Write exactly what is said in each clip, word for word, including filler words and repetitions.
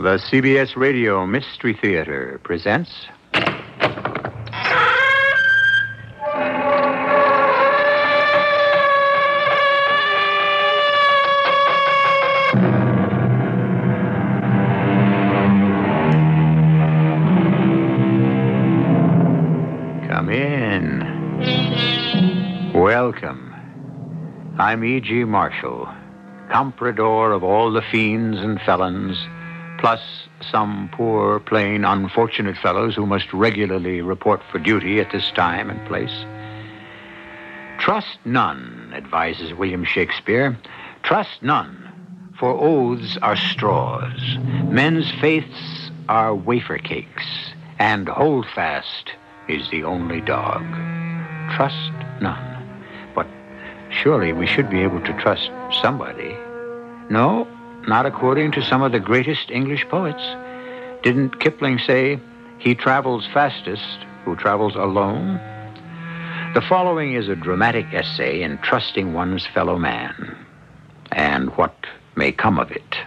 The C B S Radio Mystery Theater presents... Come in. Welcome. I'm E G. Marshall, comprador of all the fiends and felons, plus some poor, plain, unfortunate fellows who must regularly report for duty at this time and place. Trust none, advises William Shakespeare. Trust none, for oaths are straws. Men's faiths are wafer cakes, and holdfast is the only dog. Trust none. But surely we should be able to trust somebody. No, not according to some of the greatest English poets. Didn't Kipling say, he travels fastest who travels alone? The following is a dramatic essay in trusting one's fellow man, and what may come of it.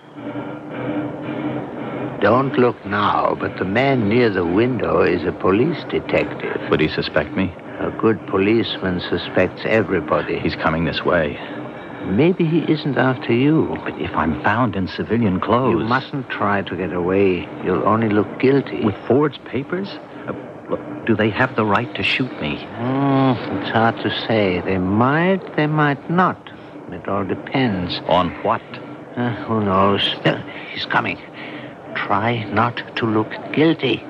Don't look now, but the man near the window is a police detective. Would he suspect me? A good policeman suspects everybody. He's coming this way. Maybe he isn't after you. But if I'm found in civilian clothes... You mustn't try to get away. You'll only look guilty. With forged papers? Uh, look, do they have the right to shoot me? Mm, it's hard to say. They might, they might not. It all depends. On what? Uh, who knows? Uh, he's coming. Try not to look guilty.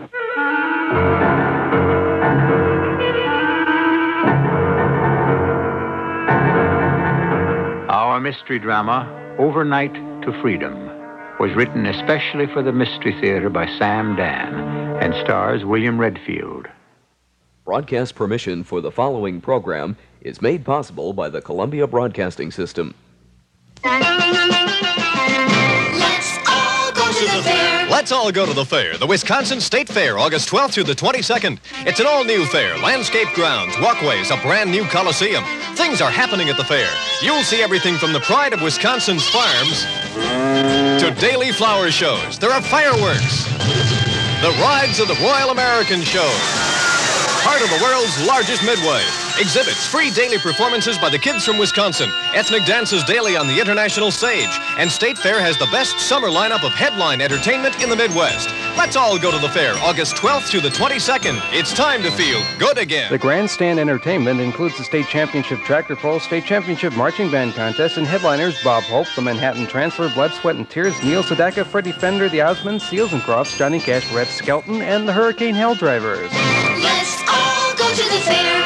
Our mystery drama, Overnight to Freedom, was written especially for the Mystery Theater by Sam Dan and stars William Redfield. Broadcast permission for the following program is made possible by the Columbia Broadcasting System. Let's all go to the fair. Let's all go to the fair, the Wisconsin State Fair, August twelfth through the twenty-second. It's an all-new fair, landscape grounds, walkways, a brand-new coliseum. Things are happening at the fair. You'll see everything from the pride of Wisconsin's farms to daily flower shows. There are fireworks, the rides of the Royal American Show, part of the world's largest midway. Exhibits, free daily performances by the kids from Wisconsin, ethnic dances daily on the international stage, and State Fair has the best summer lineup of headline entertainment in the Midwest. Let's all go to the fair, August twelfth through the twenty-second. It's time to feel good again. The Grandstand Entertainment includes the State Championship Tractor Pull, State Championship Marching Band Contest, and headliners Bob Hope, the Manhattan Transfer, Blood, Sweat, and Tears, Neil Sedaka, Freddie Fender, the Osmonds, Seals and Crofts, Johnny Cash, Brett Skelton, and the Hurricane Hell Drivers. Let's all go to the fair.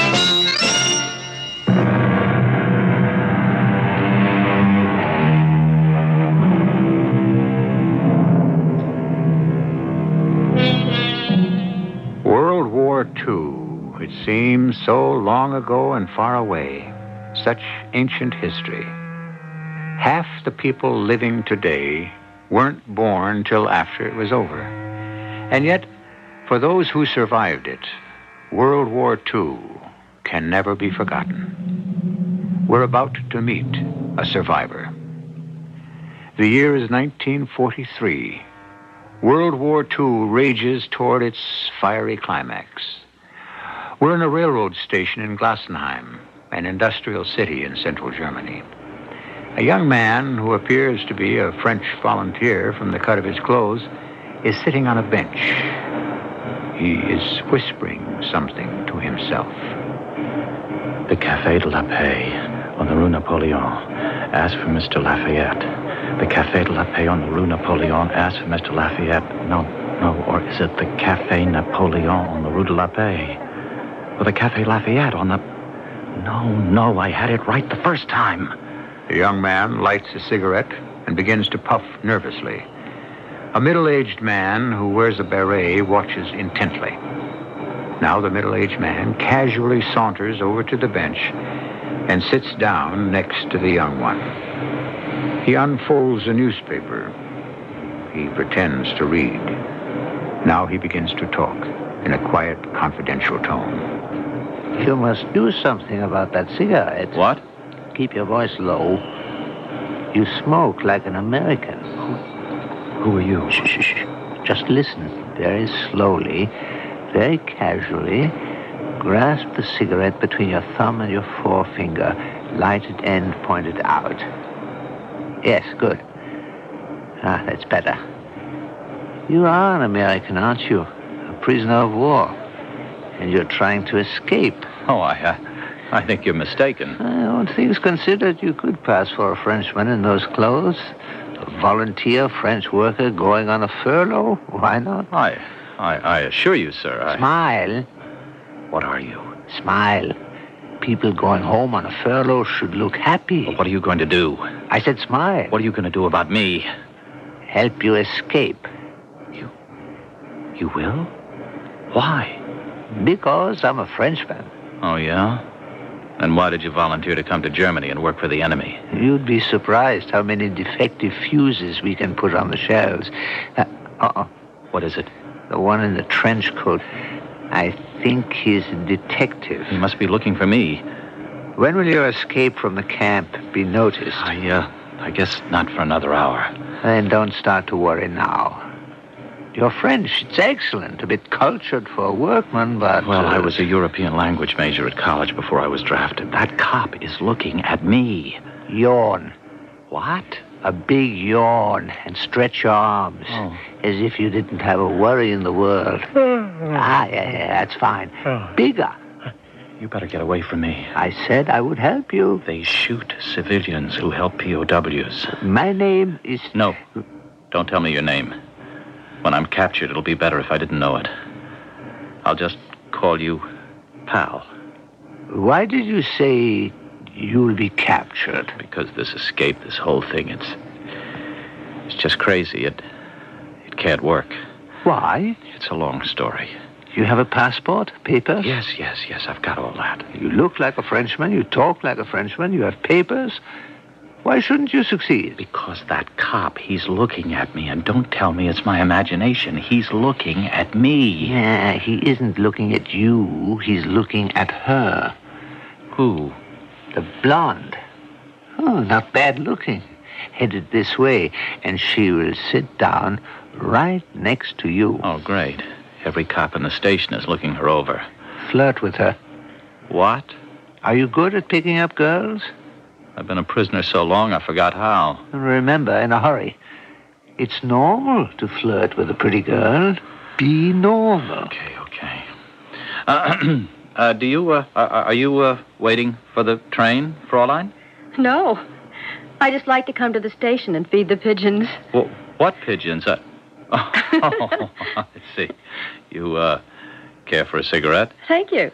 World War Two. It seems so long ago and far away. Such ancient history. Half the people living today weren't born till after it was over. And yet, for those who survived it, World War Two can never be forgotten. We're about to meet a survivor. The year is nineteen forty-three. World War Two rages toward its fiery climax. We're in a railroad station in Glassenheim, an industrial city in central Germany. A young man who appears to be a French volunteer from the cut of his clothes is sitting on a bench. He is whispering something to himself. The Café de la Paix on the Rue Napoleon. Ask for Mister Lafayette. The Café de la Paix on the Rue Napoleon. Ask for Mister Lafayette. No, no, or is it the Café Napoleon on the Rue de la Paix? Or the Café Lafayette on the... No, no, I had it right the first time. The young man lights a cigarette and begins to puff nervously. A middle-aged man who wears a beret watches intently. Now the middle-aged man casually saunters over to the bench and sits down next to the young one. He unfolds a newspaper. He pretends to read. Now he begins to talk in a quiet, confidential tone. You must do something about that cigarette. What? Keep your voice low. You smoke like an American. Who are you? Shh, shh, shh. Just listen very slowly, very casually. Grasp the cigarette between your thumb and your forefinger. Lighted end pointed out. Yes, good. Ah, that's better. You are an American, aren't you? A prisoner of war. And you're trying to escape. Oh, I, uh, I think you're mistaken. All things considered, you could pass for a Frenchman in those clothes. A volunteer French worker going on a furlough. Why not? I, I, I assure you, sir, I... Smile. What are you? Smile. People going home on a furlough should look happy. Well, what are you going to do? I said smile. What are you going to do about me? Help you escape. You... You will? Why? Because I'm a Frenchman. Oh, yeah? And why did you volunteer to come to Germany and work for the enemy? You'd be surprised how many defective fuses we can put on the shelves. Uh, uh-uh. What is it? The one in the trench coat. I think he's a detective. He must be looking for me. When will your escape from the camp be noticed? I, uh, I guess not for another hour. Then don't start to worry now. Your French, it's excellent. A bit cultured for a workman, but... Well, uh, I was a European language major at college before I was drafted. That cop is looking at me. Yawn. What? A big yawn and stretch your arms. Oh. As if you didn't have a worry in the world. ah, yeah, yeah, that's fine. Bigger. You better get away from me. I said I would help you. They shoot civilians who help P O Ws. My name is... No. Don't tell me your name. When I'm captured, it'll be better if I didn't know it. I'll just call you Pal. Why did you say you'll be captured? Because this escape, this whole thing, it's... It's just crazy. It... It can't work. Why? It's a long story. You have a passport, papers? Yes, yes, yes, I've got all that. You look like a Frenchman, you talk like a Frenchman, you have papers. Why shouldn't you succeed? Because that cop, he's looking at me, and don't tell me it's my imagination. He's looking at me. Yeah, he isn't looking at you. He's looking at her. Who? The blonde. Oh, not bad looking. Headed this way, and she will sit down right next to you. Oh, great. Every cop in the station is looking her over. Flirt with her. What? Are you good at picking up girls? I've been a prisoner so long, I forgot how. Remember, in a hurry. It's normal to flirt with a pretty girl. Be normal. Okay, okay. Uh, uh, do you, uh, are, are you, uh, waiting for the train, Fraulein? No. I just like to come to the station and feed the pigeons. Well, what pigeons? Uh, oh, I see. You, uh, care for a cigarette? Thank you.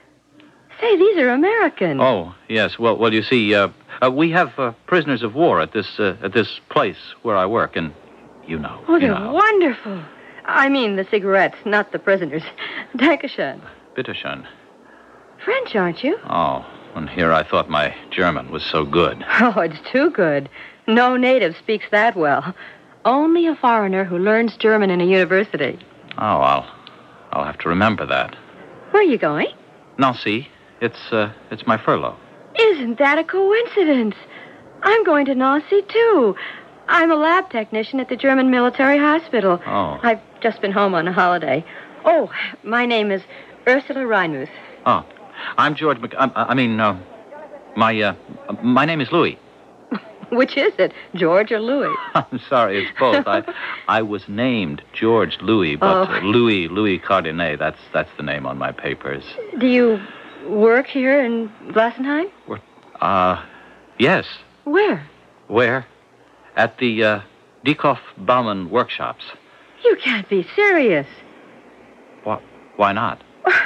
Say, these are American. Oh, yes. Well, well, you see, uh, uh, we have uh, prisoners of war at this uh, at this place where I work, and you know. Oh, they're you know. wonderful. I mean the cigarettes, not the prisoners. Dankeschön. Bitteschön. French, aren't you? Oh, and here I thought my German was so good. Oh, it's too good. No native speaks that well. Only a foreigner who learns German in a university. Oh, I'll, I'll have to remember that. Where are you going? Nancy, it's uh, it's my furlough. Isn't that a coincidence? I'm going to Nancy, too. I'm a lab technician at the German military hospital. Oh. I've just been home on a holiday. Oh, my name is Ursula Reinmuth. Oh, I'm George Mc... I, I mean, uh, my, uh, my name is Louis. Which is it, George or Louis? I'm sorry, it's both. I I was named George Louis, but Oh. uh, Louis, Louis Cardinet, that's that's the name on my papers. Do you work here in Glassenheim? Uh, yes. Where? Where? At the, uh, Dieckhoff Baumann workshops. You can't be serious. Why, why not?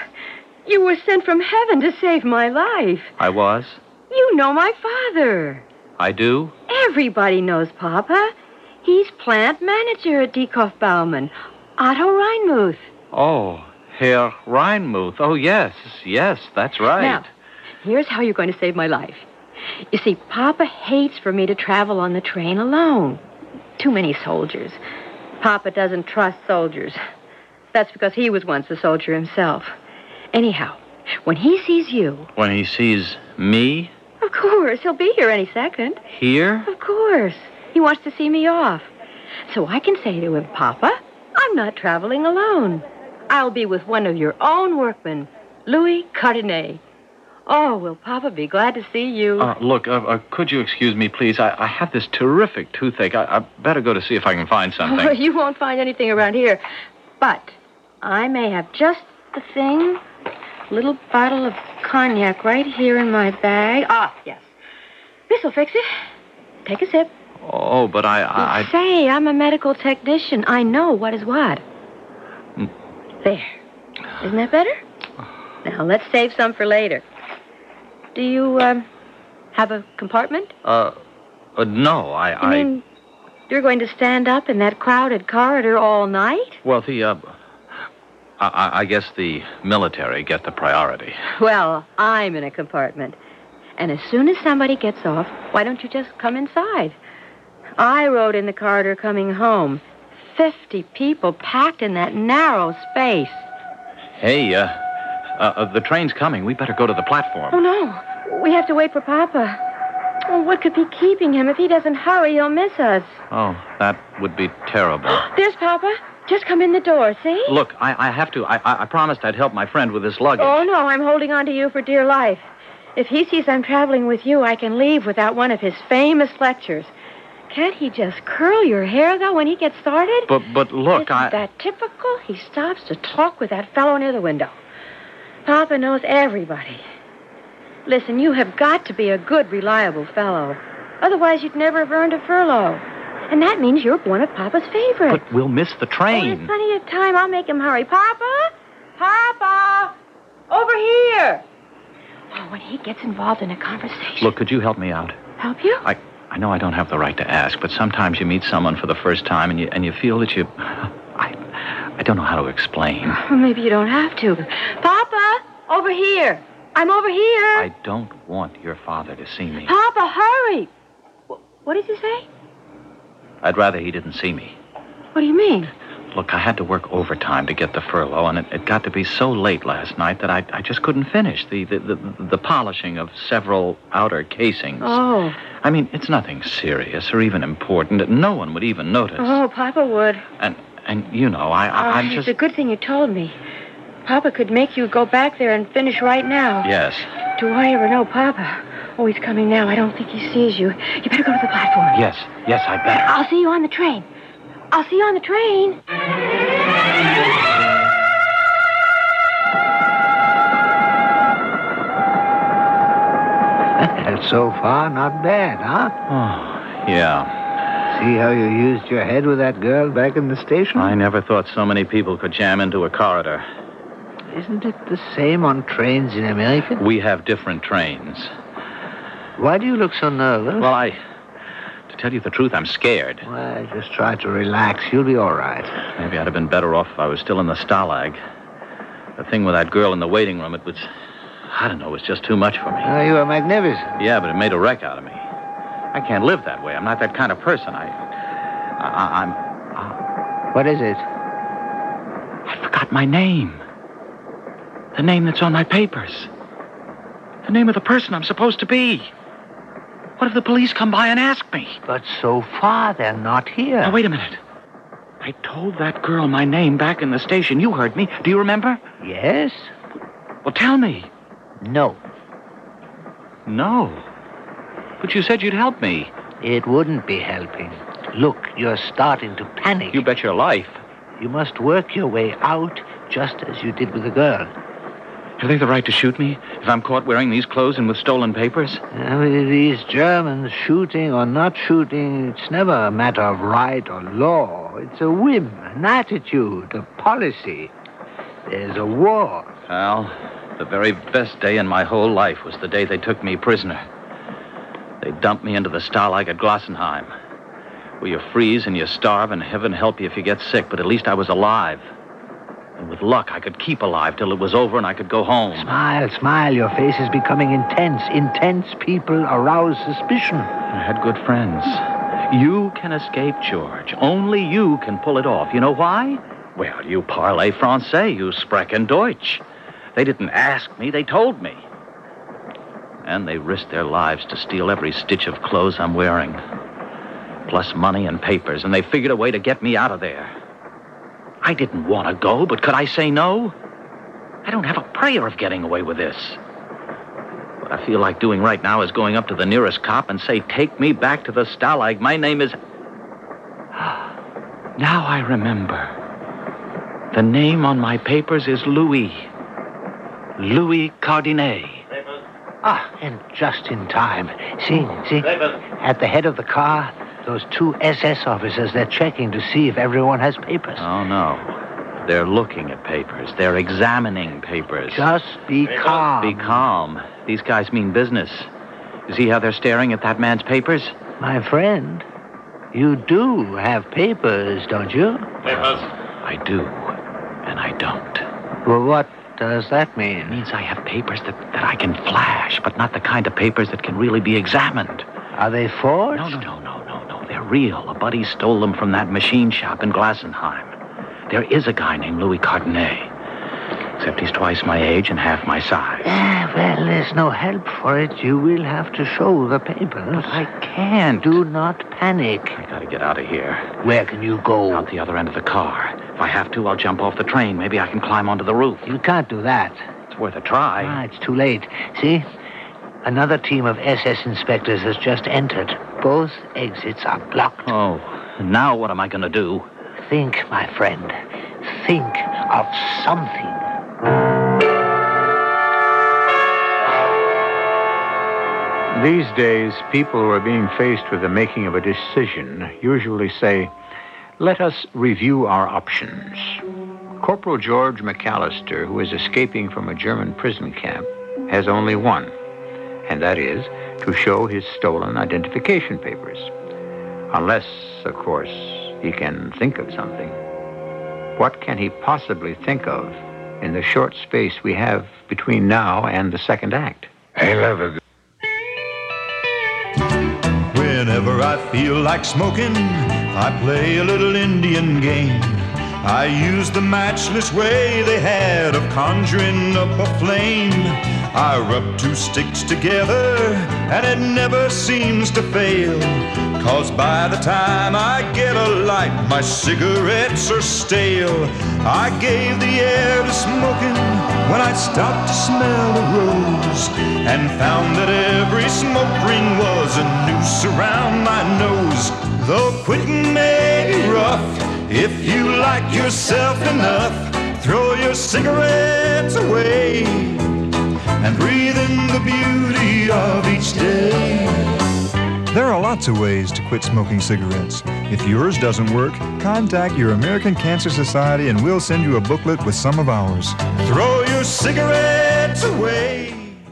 You were sent from heaven to save my life. I was. You know my father. I do? Everybody knows Papa. He's plant manager at Dieckhoff Baumann. Otto Reinmuth. Oh, Herr Reinmuth. Oh, yes, yes, that's right. Now, here's how you're going to save my life. You see, Papa hates for me to travel on the train alone. Too many soldiers. Papa doesn't trust soldiers. That's because he was once a soldier himself. Anyhow, when he sees you... When he sees me Of course, he'll be here any second. here? Of course. He wants to see me off. So I can say to him, Papa, I'm not traveling alone. I'll be with one of your own workmen, Louis Cardenet. Oh, will Papa be glad to see you? Uh, look, uh, uh, could you excuse me, please? I, I have this terrific toothache. I, I better go to see if I can find something. Oh, you won't find anything around here. But I may have just the thing. Little bottle of cognac right here in my bag. Ah, yes. This'll fix it. Take a sip. Oh, but I... I, I... Say, I'm a medical technician. I know what is what. Mm. There. Isn't that better? Now, let's save some for later. Do you, um, have a compartment? Uh, uh no, I... You I... mean you're going to stand up in that crowded corridor all night? Well, the, uh... I, I guess the military get the priority. Well, I'm in a compartment. And as soon as somebody gets off, why don't you just come inside? I rode in the corridor coming home. Fifty people packed in that narrow space. Hey, uh, uh, uh, the train's coming. We better go to the platform. Oh, no. We have to wait for Papa. Oh, what could be keeping him? If he doesn't hurry, he'll miss us. Oh, that would be terrible. There's Papa. Just come in the door, see? Look, I, I have to. I, I, I promised I'd help my friend with his luggage. Oh, no, I'm holding on to you for dear life. If he sees I'm traveling with you, I can leave without one of his famous lectures. Can't he just curl your hair, though, when he gets started? But, but look, Isn't I... that typical? He stops to talk with that fellow near the window. Papa knows everybody. Listen, you have got to be a good, reliable fellow. Otherwise, you'd never have earned a furlough. And that means you're one of Papa's favorites. But we'll miss the Oh, train. there's plenty of time. I'll make him hurry. Papa? Papa! Over here! Oh, when he gets involved in a conversation... Look, could you help me out? Help you? I, I know I don't have the right to ask, but sometimes you meet someone for the first time and you and you feel that you... I, I don't know how to explain. Well, maybe you don't have to. Papa! Over here! I'm over here! I don't want your father to see me. Papa, hurry! Wh- What did you say? I'd rather he didn't see me. What do you mean? Look, I had to work overtime to get the furlough, and it, it got to be so late last night that I, I just couldn't finish the, the, the, the polishing of several outer casings. Oh. I mean, it's nothing serious or even important. No one would even notice. Oh, Papa would. And, and you know, I, I, Oh, I'm it's just... a good thing you told me. Papa could make you go back there and finish right now. Yes. Do I ever know Papa? Oh, he's coming now. I don't think he sees you. You better go to the platform. Yes, yes, I bet. I'll see you on the train. I'll see you on the train. So far, not bad, huh? Oh, yeah. See how you used your head with that girl back in the station? I never thought so many people could jam into a corridor. Isn't it the same on trains in America? We have different trains. Why do you look so nervous? Well, I... To tell you the truth, I'm scared. Well, just try to relax. You'll be all right. Maybe I'd have been better off if I was still in the Stalag. The thing with that girl in the waiting room, it was... I don't know, it was just too much for me. Uh, you are magnificent. Yeah, but it made a wreck out of me. I can't live that way. I'm not that kind of person. I... I I'm... Uh, What is it? I forgot my name. The name that's on my papers. The name of the person I'm supposed to be. What if the police come by and ask me? But so far, they're not here. Now, wait a minute. I told that girl my name back in the station. You heard me. Do you remember? Yes? Well, tell me. No. No. But you said you'd help me. It wouldn't be helping. Look, you're starting to panic. You bet your life. You must work your way out just as you did with the girl. Have they the right to shoot me if I'm caught wearing these clothes and with stolen papers? Uh, these Germans, shooting or not shooting, it's never a matter of right or law. It's a whim, an attitude, a policy. There's a war. Al, the very best day in my whole life was the day they took me prisoner. They dumped me into the Stalag at Glossenheim, where you freeze and you starve and heaven help you if you get sick, but at least I was alive. And with luck, I could keep alive till it was over and I could go home. Smile, smile. Your face is becoming intense. Intense people arouse suspicion. I had good friends. You can escape, George. Only you can pull it off. You know why? Well, you parlez français. You sprechen Deutsch. They didn't ask me. They told me. And they risked their lives to steal every stitch of clothes I'm wearing. plus money and papers, and they figured a way to get me out of there. I didn't want to go, but could I say no? I don't have a prayer of getting away with this. What I feel like doing right now is going up to the nearest cop and say, take me back to the Stalag. My name is... Now I remember. The name on my papers is Louis. Louis Cardinet. Ah, and just in time. See, see, at the head of the car, those two S S officers, they're checking to see if everyone has papers. Oh, no. They're looking at papers. They're examining papers. Just be calm. Be calm. These guys mean business. You see how they're staring at that man's papers? My friend, you do have papers, don't you? Papers. I do, and I don't. Well, what does that mean? It means I have papers that, that I can flash, but not the kind of papers that can really be examined. Are they forged? No, no, no, no, no, no. They're real. A buddy stole them from that machine shop in Glassenheim. There is a guy named Louis Cardinet. Except he's twice my age and half my size. Ah, well, there's no help for it. You will have to show the papers. I can't. Do not panic. I gotta get out of here. Where can you go? Out the other end of the car. If I have to, I'll jump off the train. Maybe I can climb onto the roof. You can't do that. It's worth a try. Ah, it's too late. See? Another team of S S inspectors has just entered. Both exits are blocked. Oh, now what am I gonna do? Think, my friend. Think of something. These days, people who are being faced with the making of a decision usually say, let us review our options. Corporal George McAllister, who is escaping from a German prison camp, has only one, and that is to show his stolen identification papers. Unless, of course, he can think of something. What can he possibly think of in the short space we have between now and the second act? I love it. Whenever I feel like smoking, I play a little Indian game. I use the matchless way they had of conjuring up a flame. I rub two sticks together and it never seems to fail. Cause by the time I get a light, my cigarettes are stale. I gave the air to smoking when I stopped to smell a rose, and found that every smoke ring was a noose around my nose. Though quitting may be rough, if you like yourself enough, throw your cigarettes away and breathe in the beauty of each day. There are lots of ways to quit smoking cigarettes. If yours doesn't work, contact your American Cancer Society and we'll send you a booklet with some of ours. Throw your cigarettes away.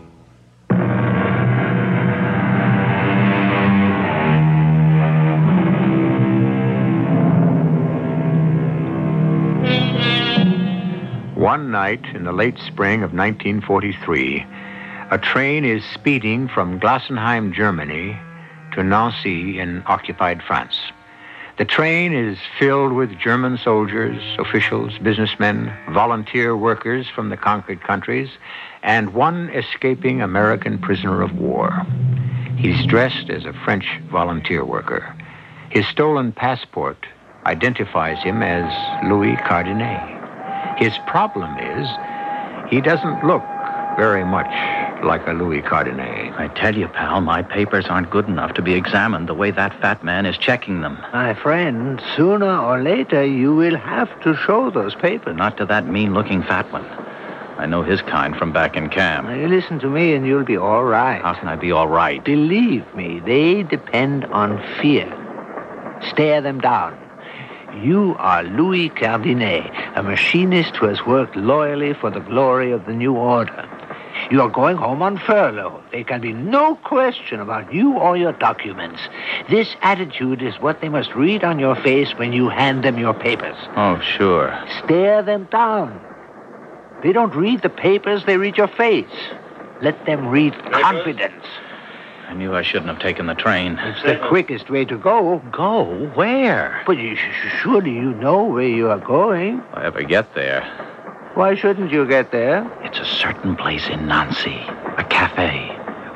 One night in the late spring of nineteen forty-three, a train is speeding from Glassenheim, Germany, to Nancy in occupied France. The train is filled with German soldiers, officials, businessmen, volunteer workers from the conquered countries, and one escaping American prisoner of war. He's dressed as a French volunteer worker. His stolen passport identifies him as Louis Cardinet. His problem is he doesn't look very much like a Louis Cardinet. I tell you, pal, my papers aren't good enough to be examined the way that fat man is checking them. My friend, sooner or later you will have to show those papers. Not to that mean-looking fat one. I know his kind from back in camp. Now, you listen to me and you'll be all right. How can I be all right? Believe me, they depend on fear. Stare them down. You are Louis Cardinet, a machinist who has worked loyally for the glory of the new order. You are going home on furlough. There can be no question about you or your documents. This attitude is what they must read on your face when you hand them your papers. Oh, sure. Stare them down. They don't read the papers, they read your face. Let them read confidence. I knew I shouldn't have taken the train. It's the quickest way to go. Go? Where? But you, surely you know where you are going. If I ever get there. Why shouldn't you get there? It's a certain place in Nancy, a cafe,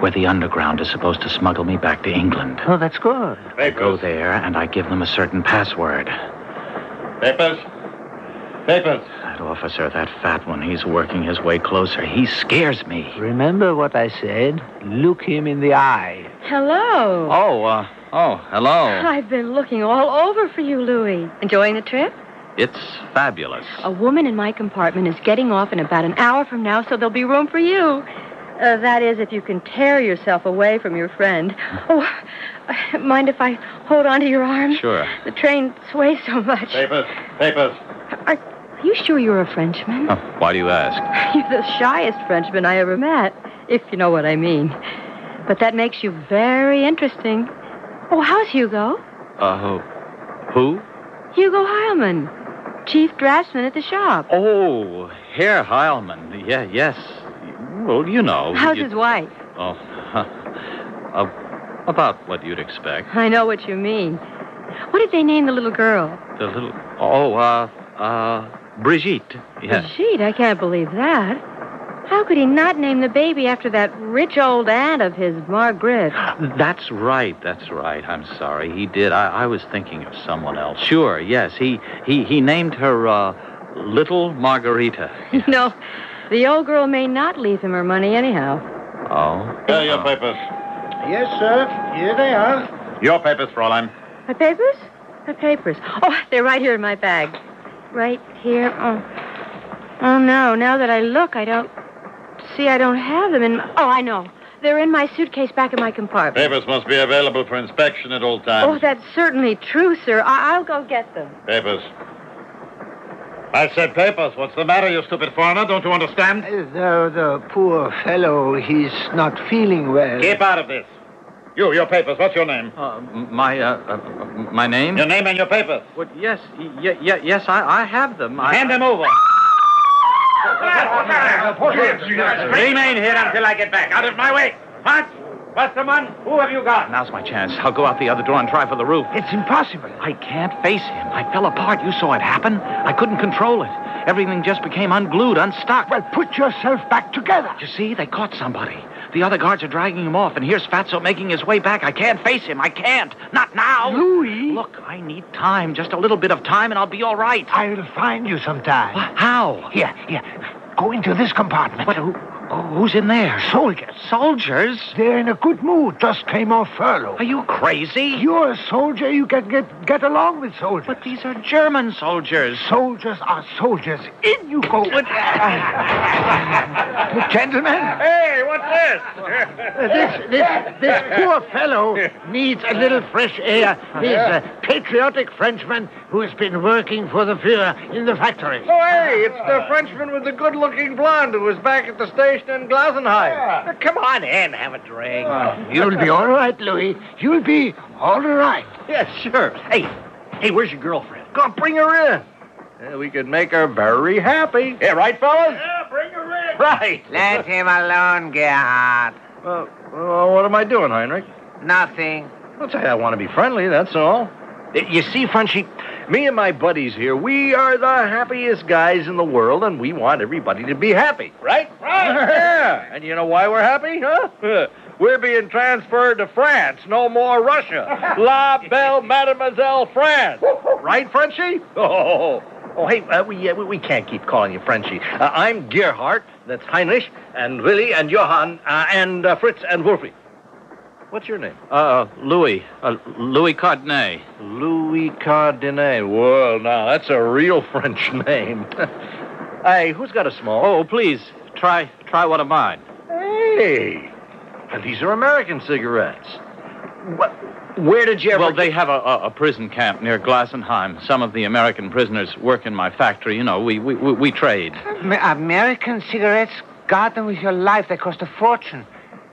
where the underground is supposed to smuggle me back to England. Oh, that's good. I go there, and I give them a certain password. Papers? Papers? That officer, that fat one, he's working his way closer. He scares me. Remember what I said? Look him in the eye. Hello. Oh, uh, oh, hello. I've been looking all over for you, Louis. Enjoying the trip? It's fabulous. A woman in my compartment is getting off in about an hour from now, so there'll be room for you. Uh, that is, if you can tear yourself away from your friend. Oh, uh, mind if I hold on to your arm? Sure. The train sways so much. Papers, papers. Are, are you sure you're a Frenchman? Oh, why do you ask? You're the shyest Frenchman I ever met, if you know what I mean. But that makes you very interesting. Oh, how's Hugo? Uh, who? Hugo Heilman, chief draftsman at the shop. Oh, Herr Heilman. Yeah, yes. Well, you know. How's you... his wife? Oh, huh. uh, about what you'd expect. I know what you mean. What did they name the little girl? The little... Oh, uh, uh, Brigitte. Yeah. Brigitte? I can't believe that. How could he not name the baby after that rich old aunt of his, Margaret? That's right, that's right. I'm sorry. He did. I, I was thinking of someone else. Sure, yes. He he, he named her, uh, Little Margarita. No, the old girl may not leave him her money anyhow. Oh? Here are your papers. Yes, sir. Here they are. Your papers, Fräulein. My papers? My papers. Oh, they're right here in my bag. Right here. Oh, oh no. Now that I look, I don't... See, I don't have them in... My... Oh, I know. They're in my suitcase back in my compartment. Papers must be available for inspection at all times. Oh, that's certainly true, sir. I- I'll go get them. Papers. I said papers. What's the matter, you stupid foreigner? Don't you understand? The, the poor fellow, he's not feeling well. Keep out of this. You, your papers. What's your name? Uh, my, uh, uh, my name? Your name and your papers. What, yes, y- y- yes, I, I have them. I... Hand them over. Remain here until I get back. Out of my way. What? Westerman, who have you got? Now's my chance. I'll go out the other door and try for the roof. It's impossible. I can't face him. I fell apart. You saw it happen. I couldn't control it. Everything just became unglued, unstuck. Well, put yourself back together. You see, they caught somebody. The other guards are dragging him off, and here's Fatso making his way back. I can't face him. I can't. Not now. Louis. Look, I need time. Just a little bit of time, and I'll be all right. I'll find you sometime. What? How? Here, here. Go into this compartment. What? Who, who's in there? Soldiers. Soldiers? They're in a good mood. Just came off furlough. Are you crazy? You're a soldier. You can get, get along with soldiers. But these are German soldiers. Soldiers are soldiers. In you go. Gentlemen. Hey, what's this? This, this, this poor fellow needs a little fresh air. He's a patriotic Frenchman who's been working for the Fuhrer in the factory. Oh, hey, it's the Frenchman with the good-looking blonde who was back at the station in Glasenheim. Yeah. Come on in, have a drink. Uh, you'll be all right, Louis. You'll be all right. Yeah, sure. Hey, hey, where's your girlfriend? Go on, bring her in. Yeah, we could make her very happy. Yeah, right, fellas? Yeah, bring her in. Right. Let him alone, Gerhard. Well, well, what am I doing, Heinrich? Nothing. I'll tell you, I want to be friendly, that's all. You see, Frenchie, me and my buddies here, we are the happiest guys in the world, and we want everybody to be happy, right? Right. Yeah. And you know why we're happy, huh? We're being transferred to France, no more Russia. La belle Mademoiselle France. Right, Frenchie? Oh, oh hey, uh, we, uh, we can't keep calling you Frenchie. Uh, I'm Gerhard, that's Heinrich, and Willy, and Johann, uh, and uh, Fritz, and Wolfie. What's your name? Uh, Louis. Uh, Louis Cardenet. Louis Cardenet. Well, now, that's a real French name. Hey, who's got a small? Oh, please, try try one of mine. Hey, and these are American cigarettes. What? Where did you ever... Well, they have a, a, a prison camp near Glasenheim. Some of the American prisoners work in my factory. You know, we, we, we, we trade. American cigarettes? Guard them with your life. They cost a fortune.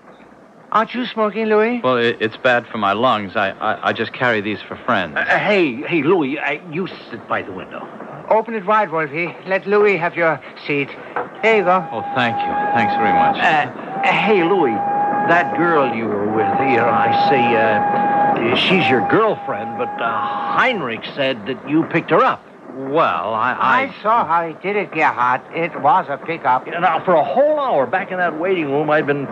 Aren't you smoking, Louis? Well, it, it's bad for my lungs. I, I, I just carry these for friends. Uh, hey, hey, Louis, uh, you sit by the window. Open it wide, Wolfie. Let Louis have your seat. There you go. Oh, thank you. Thanks very much. Uh, uh, hey, Louis, that girl you were with here, I say, uh, she's your girlfriend, but uh, Heinrich said that you picked her up. Well, I, I... I saw how he did it, Gerhard. It was a pickup. Yeah, now, for a whole hour back in that waiting room, I'd been tr-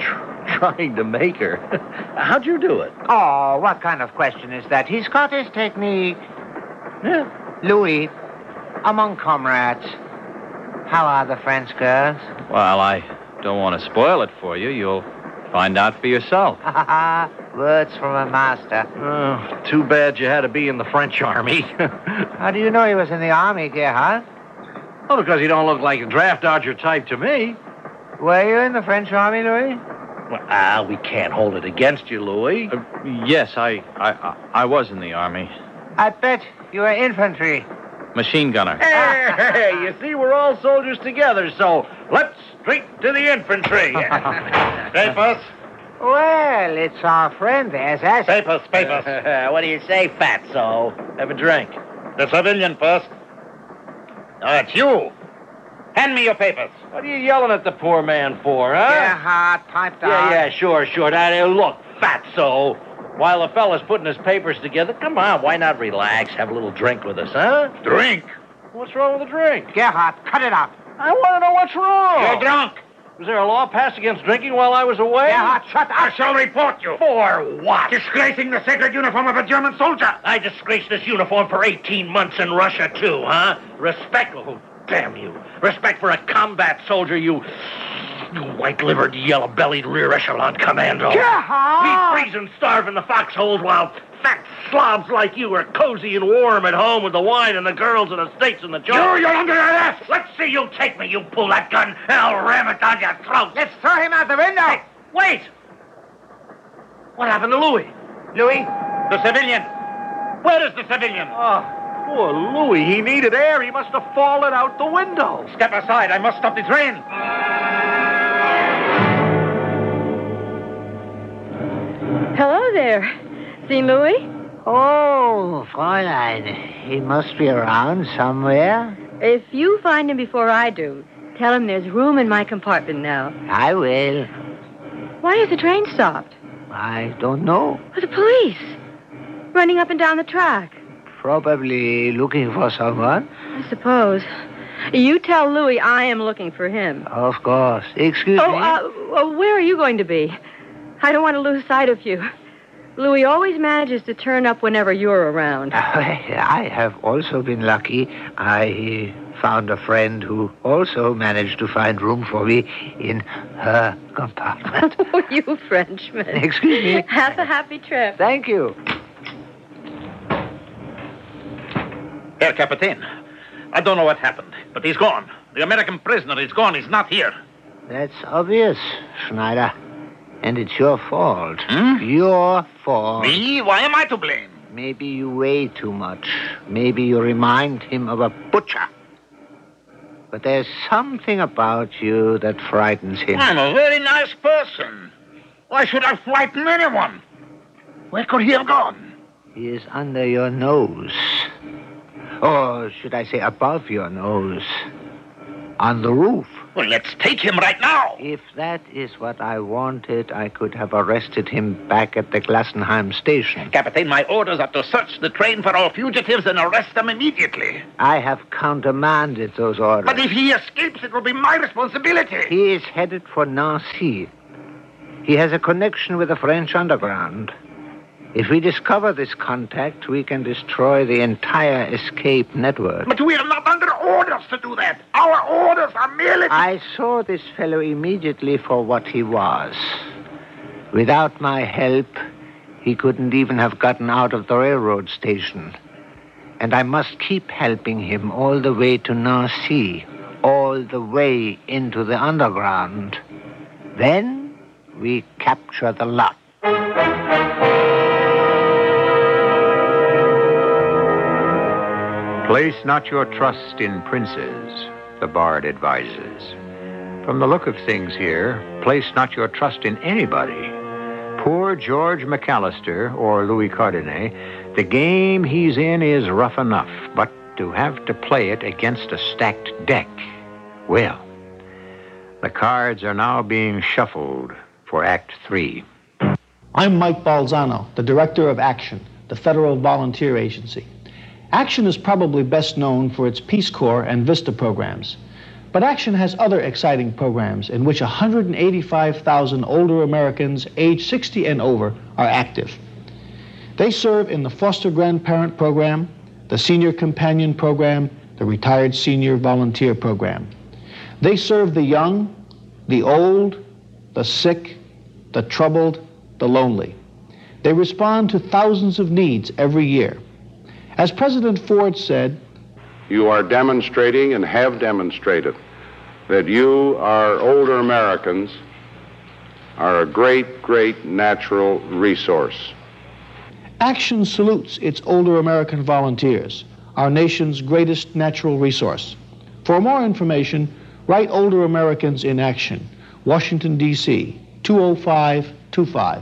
Trying to make her. How'd you do it? Oh, what kind of question is that? He's got his technique. Yeah. Louis, among comrades, how are the French girls? Well, I don't want to spoil it for you. You'll find out for yourself. Words from a master. Oh, too bad you had to be in the French army. How do you know he was in the army, Gerhard? Oh, because you don't look like a draft dodger type to me. Were you in the French army, Louis? Well, ah, we can't hold it against you, Louis. Uh, yes, I, I, I, I was in the army. I bet you were infantry. Machine gunner. Hey, hey, you see, we're all soldiers together, so let's straight to the infantry. Papers? Well, it's our friend there, Sass. Papers, papers. What do you say, fatso? Have a drink. The civilian first. Oh, it's you. Hand me your papers. What are you yelling at the poor man for, huh? Gerhard, pipe down. Yeah, yeah, sure, sure. Now, uh, look, fatso. While the fella's putting his papers together, come on, why not relax, have a little drink with us, huh? Drink? What's wrong with the drink? Gerhard, cut it out. I want to know what's wrong. You're drunk. Was there a law passed against drinking while I was away? Gerhard, shut up. I shall report you. For what? Disgracing the sacred uniform of a German soldier. I disgraced this uniform for eighteen months in Russia, too, huh? Respect, oh, damn you. Respect for a combat soldier, you... You white-livered, yellow-bellied rear echelon commando. Gerhard! We freeze and starve in the foxholes while fat slobs like you are cozy and warm at home with the wine and the girls and the steaks and the joints. You, you're under arrest. Let's see you take me. You pull that gun and I'll ram it down your throat. Let's throw him out the window. Hey, wait! What happened to Louis? Louis? The civilian. Where is the civilian? Oh, poor Louis. He needed air. He must have fallen out the window. Step aside. I must stop the train. Hello there. Seen Louis? Oh, Fräulein. He must be around somewhere. If you find him before I do, tell him there's room in my compartment now. I will. Why is the train stopped? I don't know. Oh, the police. Running up and down the track. Probably looking for someone. I suppose. You tell Louis I am looking for him. Of course. Excuse oh, me. Uh, uh, where are you going to be? I don't want to lose sight of you. Louis always manages to turn up whenever you're around. I have also been lucky. I found a friend who also managed to find room for me in her compartment. Oh, you Frenchman. Excuse me. Have a happy trip. Thank you. Herr Captain, I don't know what happened, but he's gone. The American prisoner is gone. He's not here. That's obvious, Schneider. And it's your fault. Hmm? Your fault. Me? Why am I to blame? Maybe you weigh too much. Maybe you remind him of a butcher. But there's something about you that frightens him. I'm a very nice person. Why should I frighten anyone? Where could he have gone? He is under your nose. Or should I say above your nose? On the roof. Well, let's take him right now. If that is what I wanted, I could have arrested him back at the Glassenheim station. Captain, my orders are to search the train for all fugitives and arrest them immediately. I have countermanded those orders. But if he escapes, it will be my responsibility. He is headed for Nancy. He has a connection with the French underground. If we discover this contact, we can destroy the entire escape network. But we are not under orders to do that. Our orders are merely... I saw this fellow immediately for what he was. Without my help, he couldn't even have gotten out of the railroad station. And I must keep helping him all the way to Nancy, all the way into the underground. Then we capture the lot. Place not your trust in princes, the bard advises. From the look of things here, place not your trust in anybody. Poor George McAllister, or Louis Cardenet, the game he's in is rough enough, but to have to play it against a stacked deck, well, the cards are now being shuffled for Act Three. I'm Mike Balzano, the Director of Action, the Federal Volunteer Agency. Action is probably best known for its Peace Corps and VISTA programs. But Action has other exciting programs in which one hundred eighty-five thousand older Americans aged sixty and over are active. They serve in the Foster Grandparent Program, the Senior Companion Program, the Retired Senior Volunteer Program. They serve the young, the old, the sick, the troubled, the lonely. They respond to thousands of needs every year. As President Ford said, "You are demonstrating and have demonstrated that you, our older Americans, are a great, great natural resource." Action salutes its older American volunteers, our nation's greatest natural resource. For more information, write Older Americans in Action, Washington, D C, two oh five two five.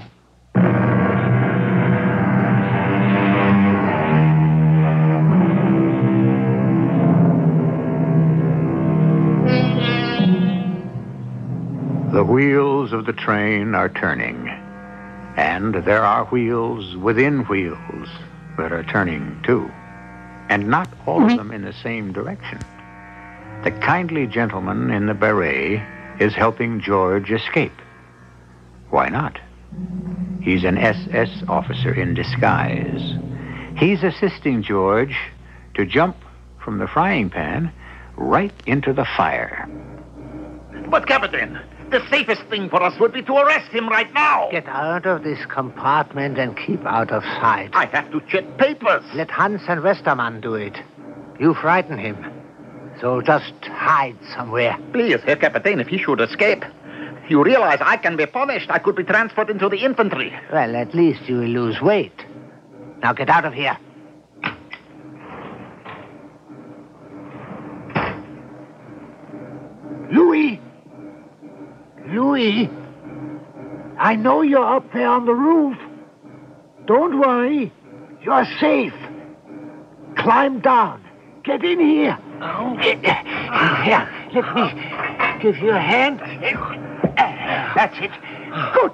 The wheels of the train are turning, and there are wheels within wheels that are turning too, and not all of them in the same direction. The kindly gentleman in the beret is helping George escape. Why not? He's an S S officer in disguise. He's assisting George to jump from the frying pan right into the fire. But, Captain, the safest thing for us would be to arrest him right now. Get out of this compartment and keep out of sight. I have to check papers. Let Hans and Westermann do it. You frighten him. So just hide somewhere. Please, Herr Captain, if he should escape. You realize I can be punished. I could be transferred into the infantry. Well, at least you will lose weight. Now get out of here. Louis! Louis! I know you're up there on the roof. Don't worry. You're safe. Climb down. Get in here. Oh. Here, let me give you a hand. That's it. Good.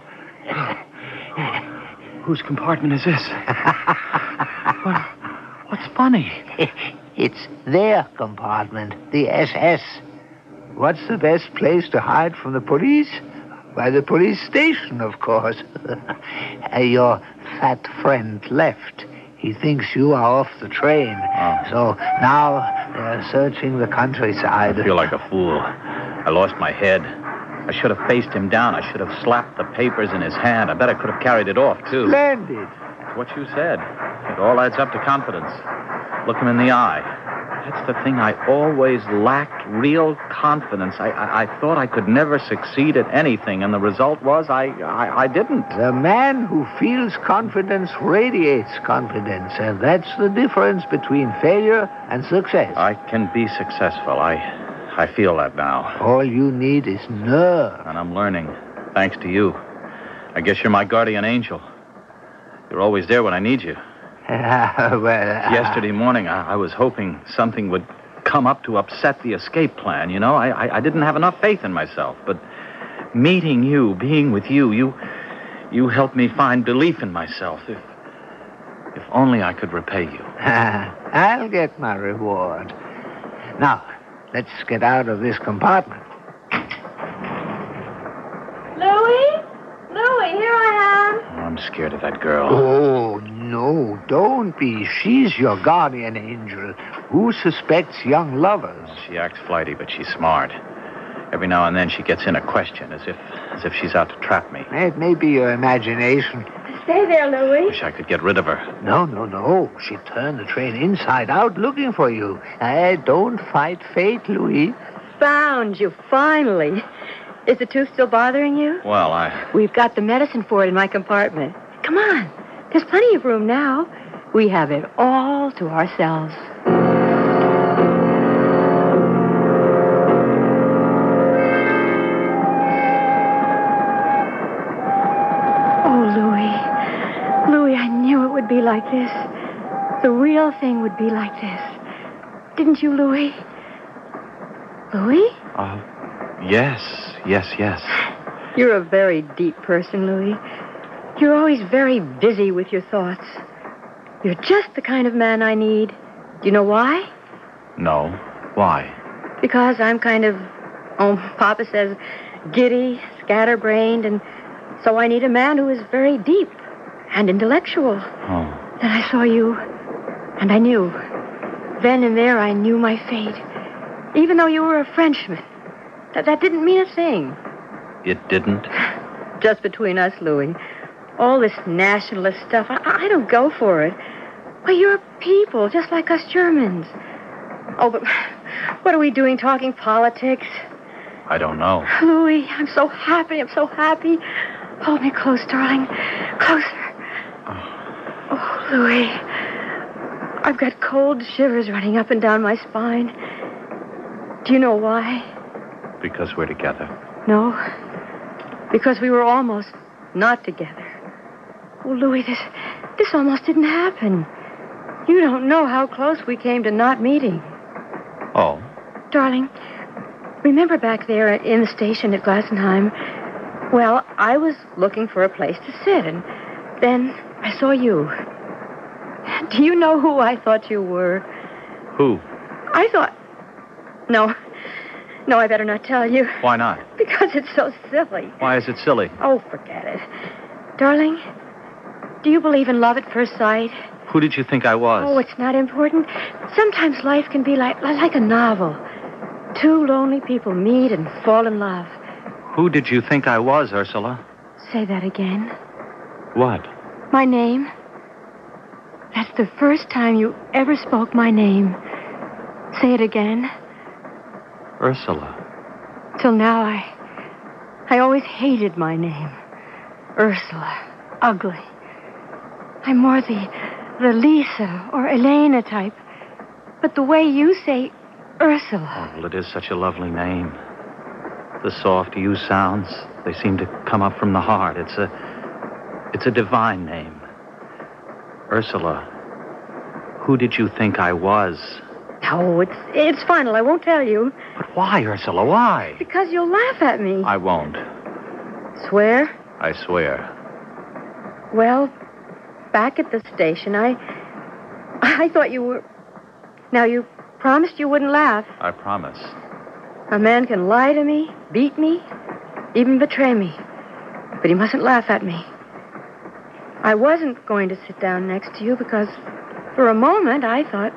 Whose compartment is this? what, what's funny? It's their compartment, the S S. What's the best place to hide from the police? By the police station, of course. Your fat friend left. He thinks you are off the train. Oh. So now they're searching the countryside. I feel like a fool. I lost my head. I should have faced him down. I should have slapped the papers in his hand. I bet I could have carried it off, too. Splendid. It's what you said. It all adds up to confidence. Look him in the eye. That's the thing. I always lacked real confidence. I, I, I thought I could never succeed at anything, and the result was I, I, I didn't. The man who feels confidence radiates confidence, and that's the difference between failure and success. I can be successful. I, I feel that now. All you need is nerve. And I'm learning, thanks to you. I guess you're my guardian angel. You're always there when I need you. well, uh... Yesterday morning, I, I was hoping something would come up to upset the escape plan, you know? I, I, I didn't have enough faith in myself, but meeting you, being with you, you you helped me find belief in myself. If, if only I could repay you. I'll get my reward. Now, let's get out of this compartment. Louis? Louis, here I am. Oh, I'm scared of that girl. Oh, no, don't be. She's your guardian angel. Who suspects young lovers? She acts flighty, but she's smart. Every now and then she gets in a question, as if as if she's out to trap me. It may be your imagination. Stay there, Louis. Wish I could get rid of her. No, no, no. She turned the train inside out looking for you. Uh, don't fight fate, Louis. Found you, finally. Is the tooth still bothering you? Well, I... We've got the medicine for it in my compartment. Come on. There's plenty of room now. We have it all to ourselves. Oh, Louis. Louis, I knew it would be like this. The real thing would be like this. Didn't you, Louis? Louis? Uh, yes, yes, yes. You're a very deep person, Louis. You're always very busy with your thoughts. You're just the kind of man I need. Do you know why? No. Why? Because I'm kind of, oh, Papa says, giddy, scatterbrained, and so I need a man who is very deep and intellectual. Oh. Then I saw you, and I knew. Then and there I knew my fate. Even though you were a Frenchman. That, that didn't mean a thing. It didn't? Just between us, Louis. All this nationalist stuff, I, I don't go for it. Well, you're people, just like us Germans. Oh, but what are we doing talking politics? I don't know. Louis, I'm so happy, I'm so happy. Hold me close, darling. Closer. Oh, Louis. I've got cold shivers running up and down my spine. Do you know why? Because we're together. No. Because we were almost not together. Oh, Louis, this, this almost didn't happen. You don't know how close we came to not meeting. Oh? Darling, remember back there in the station at Glassenheim? Well, I was looking for a place to sit, and then I saw you. Do you know who I thought you were? Who? I thought... No. No, I better not tell you. Why not? Because it's so silly. Why is it silly? Oh, forget it. Darling, do you believe in love at first sight? Who did you think I was? Oh, it's not important. Sometimes life can be like like a novel. Two lonely people meet and fall in love. Who did you think I was, Ursula? Say that again. What? My name. That's the first time you ever spoke my name. Say it again. Ursula. Till now, I... I always hated my name. Ursula. Ugly. I'm more the... the Lisa or Elena type. But the way you say Ursula... Oh, well, it is such a lovely name. The soft U sounds, they seem to come up from the heart. It's a... it's a divine name. Ursula, who did you think I was? No, it's it's final. I won't tell you. But why, Ursula, why? Because you'll laugh at me. I won't. Swear? I swear. Well, back at the station, I... I thought you were... Now, you promised you wouldn't laugh. I promise. A man can lie to me, beat me, even betray me. But he mustn't laugh at me. I wasn't going to sit down next to you because for a moment I thought...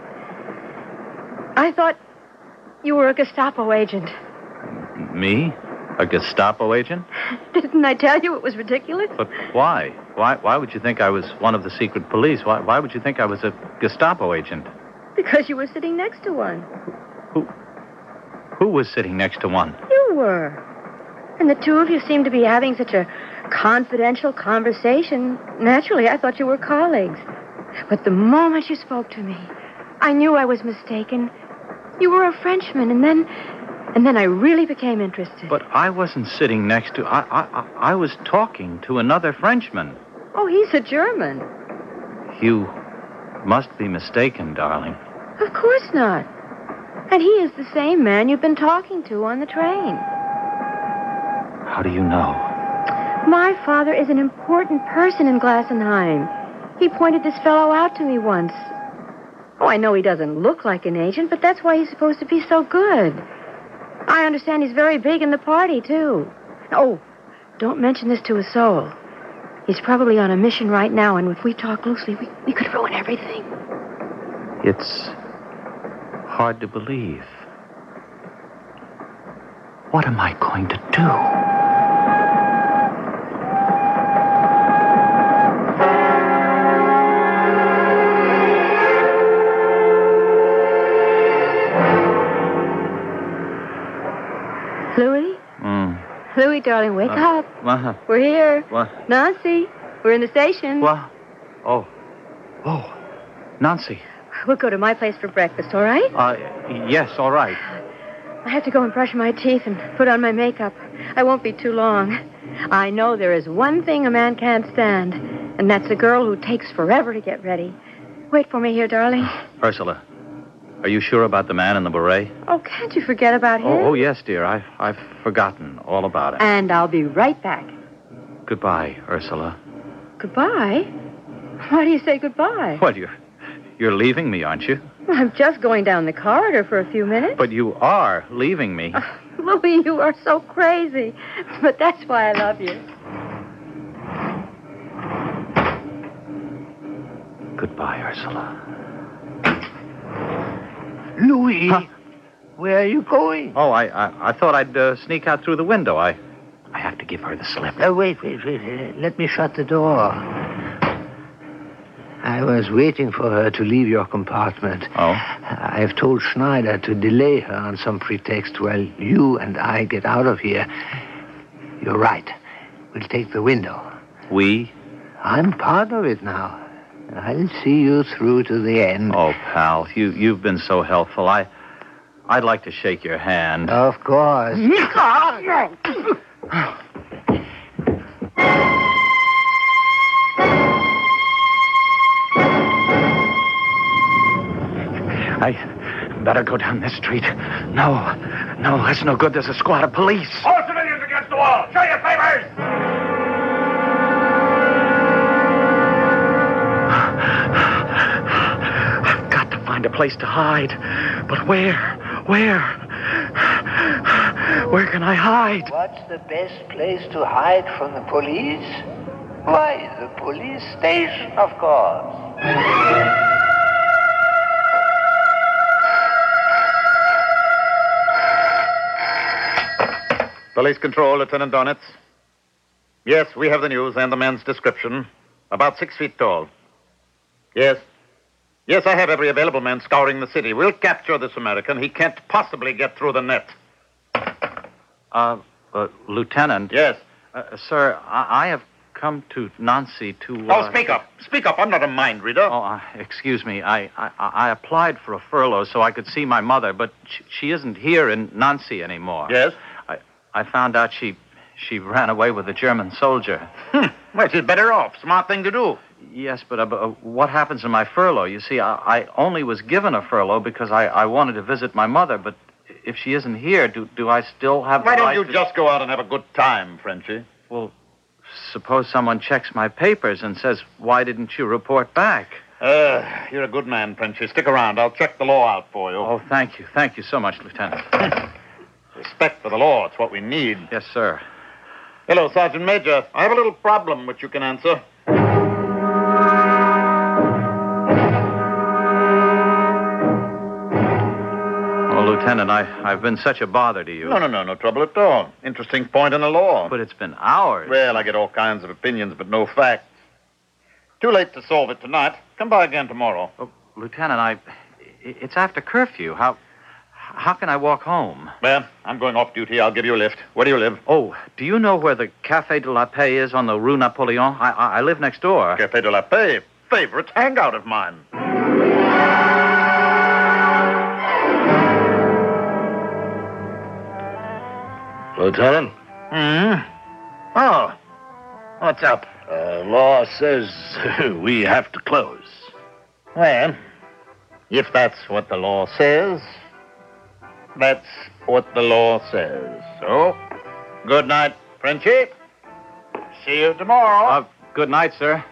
I thought you were a Gestapo agent. Me? A Gestapo agent? Didn't I tell you it was ridiculous? But why? Why Why would you think I was one of the secret police? Why Why would you think I was a Gestapo agent? Because you were sitting next to one. Who Who was sitting next to one? You were. And the two of you seemed to be having such a confidential conversation. Naturally, I thought you were colleagues. But the moment you spoke to me, I knew I was mistaken. You were a Frenchman, and then... And then I really became interested. But I wasn't sitting next to... I, I, I was talking to another Frenchman. Oh, he's a German. You must be mistaken, darling. Of course not. And he is the same man you've been talking to on the train. How do you know? My father is an important person in Glassenheim. He pointed this fellow out to me once. Oh, I know he doesn't look like an agent, but that's why he's supposed to be so good. I understand he's very big in the party, too. Oh, don't mention this to a soul. He's probably on a mission right now, and if we talk loosely, we, we could ruin everything. It's hard to believe. What am I going to do? Louis? Mm. Louis, darling, wake Uh, up. What? We're here. What? Nancy, we're in the station. What? Oh. Oh. Nancy. We'll go to my place for breakfast, all right? Uh, yes, all right. I have to go and brush my teeth and put on my makeup. I won't be too long. I know there is one thing a man can't stand, and that's a girl who takes forever to get ready. Wait for me here, darling. Ursula, are you sure about the man in the beret? Oh, can't you forget about him? Oh, oh yes, dear. I've, I've forgotten all about it. And I'll be right back. Goodbye, Ursula. Goodbye? Why do you say goodbye? What, you're, you're leaving me, aren't you? I'm just going down the corridor for a few minutes. But you are leaving me. Louis, you are so crazy. But that's why I love you. Goodbye, Ursula. Louis, huh? Where are you going? Oh, I I, I thought I'd uh, sneak out through the window. I I have to give her the slip. Oh, wait, wait, wait. Uh, let me shut the door. I was waiting for her to leave your compartment. Oh? I've told Schneider to delay her on some pretext while you and I get out of here. You're right. We'll take the window. We? I'm part of it now. I'll see you through to the end. Oh, pal, you, you've been so helpful. I, I'd like to shake your hand. Of course. I better go down this street. No, no, that's no good. There's a squad of police. All civilians against the wall. Show your papers. I've got to find a place to hide. But where? Where? Where can I hide? What's the best place to hide from the police? Why, the police station, of course. Police Control, Lieutenant Donitz. Yes, we have the news and the man's description. About six feet tall. Yes. Yes, I have every available man scouring the city. We'll capture this American. He can't possibly get through the net. Uh, uh Lieutenant. Yes. Uh, sir, I, I have come to Nancy to... Uh... Oh, speak up. Speak up. I'm not a mind reader. Oh, uh, excuse me. I, I I applied for a furlough so I could see my mother, but she, she isn't here in Nancy anymore. Yes? I, I found out she she ran away with a German soldier. Hmm. Well, she's better off. Smart thing to do. Yes, but uh, uh, what happens to my furlough? You see, I, I only was given a furlough because I, I wanted to visit my mother, but if she isn't here, do do I still have Why the don't right you to... just go out and have a good time, Frenchie? Well, suppose someone checks my papers and says, why didn't you report back? Uh, you're a good man, Frenchie. Stick around. I'll check the law out for you. Oh, thank you. Thank you so much, Lieutenant. Respect for the law. It's what we need. Yes, sir. Hello, Sergeant Major. I have a little problem which you can answer. Oh, Lieutenant, I, I've been such a bother to you. No, no, no, no trouble at all. Interesting point in the law. But it's been hours. Well, I get all kinds of opinions, but no facts. Too late to solve it tonight. Come by again tomorrow. Oh, Lieutenant, I... It's after curfew. How... How can I walk home? Well, I'm going off duty. I'll give you a lift. Where do you live? Oh, do you know where the Café de la Paix is on the Rue Napoleon? I, I, I live next door. Café de la Paix? Favorite hangout of mine. Lieutenant? Hmm? Oh. What's up? Uh, law says we have to close. Well, if that's what the law says... That's what the law says. So, good night, Frenchie. See you tomorrow. Uh, good night, sir.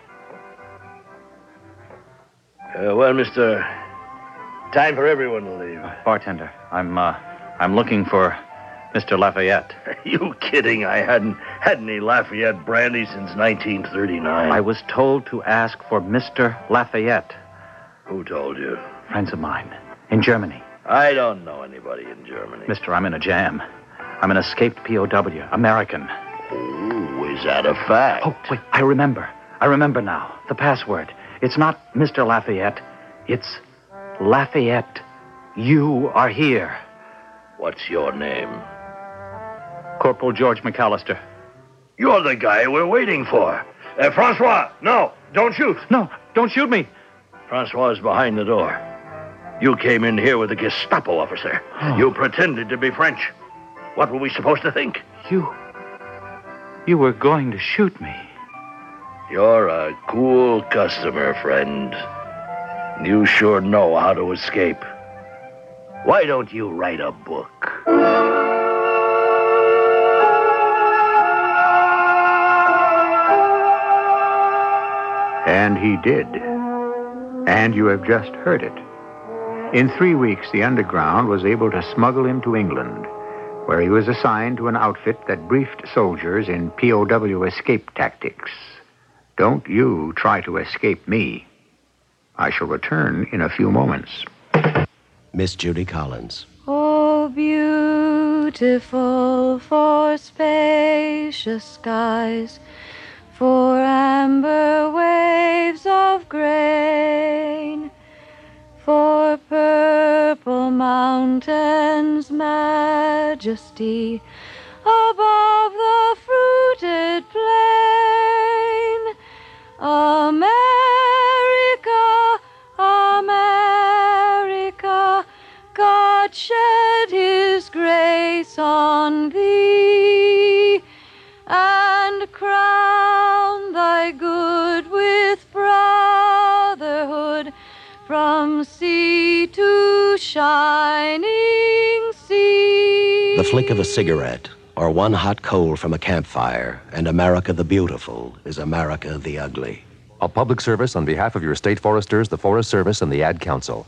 Uh, well, mister, time for everyone to leave. Uh, bartender, I'm, uh, I'm looking for Mister Lafayette. Are you kidding? I hadn't had any Lafayette brandy since nineteen thirty-nine. I was told to ask for Mister Lafayette. Who told you? Friends of mine in Germany. I don't know anybody in Germany. Mister, I'm in a jam. I'm an escaped P O W, American. Oh, is that a fact? Oh, wait, I remember. I remember now. The password. It's not Mister Lafayette. It's Lafayette. You are here. What's your name? Corporal George McAllister. You're the guy we're waiting for. Uh, Francois, no, don't shoot. No, don't shoot me. Francois is behind the door. You came in here with a Gestapo officer. Oh. You pretended to be French. What were we supposed to think? You... You were going to shoot me. You're a cool customer, friend. You sure know how to escape. Why don't you write a book? And he did. And you have just heard it. In three weeks, the Underground was able to smuggle him to England, where he was assigned to an outfit that briefed soldiers in P O W escape tactics. Don't you try to escape me. I shall return in a few moments. Miss Judy Collins. Oh, beautiful for spacious skies, for amber waves of grain, for purple mountains' majesty above the fruited plain. America, America, God shed his grace on thee, and crown thy good with brotherhood from sea to shining sea. The flick of a cigarette, or one hot coal from a campfire, and America the Beautiful is America the Ugly. A public service on behalf of your state foresters, the Forest Service, and the Ad Council.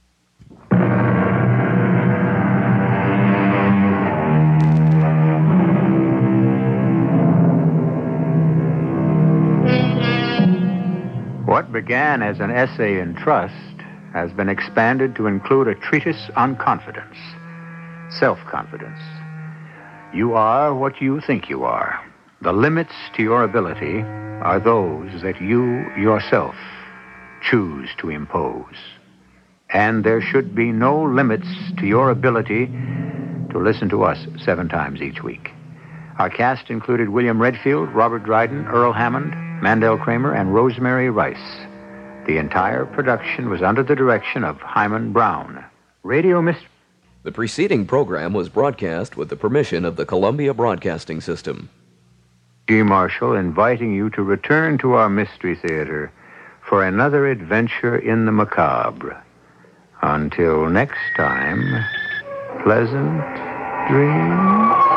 What began as an essay in trust has been expanded to include a treatise on confidence, self-confidence. You are what you think you are. The limits to your ability are those that you yourself choose to impose. And there should be no limits to your ability to listen to us seven times each week. Our cast included William Redfield, Robert Dryden, Earl Hammond, Mandel Kramer, and Rosemary Rice. The entire production was under the direction of Hyman Brown. Radio Mystery. The preceding program was broadcast with the permission of the Columbia Broadcasting System. G. Marshall inviting you to return to our Mystery Theater for another adventure in the macabre. Until next time, pleasant dreams.